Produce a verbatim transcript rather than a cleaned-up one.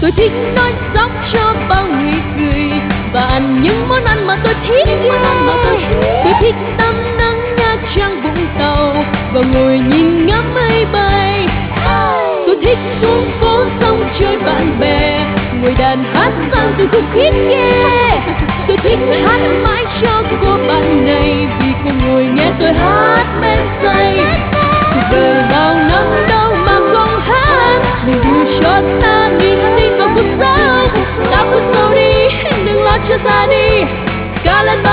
Tôi thích nói dóc cho bao người cười và ăn những món ăn mà tôi thích ghê. Tôi thích tắm nắng Nha Trang Vũng Tàu và ngồi nhìn ngắm mây bay. Tôi thích xuống phố sông chơi bạn bè, ngồi đàn hát vang từng khúc hit ghê. Tôi thích hát mãi cho cô bạn này vì cô ngồi nghe tôi hát men say. Cuộc đời bao năm đâu mà không hát, niềm vui cho ta niềm tin vào cuộc sống. Ta bước sâu đi, đừng lo cho ra đi, ca lên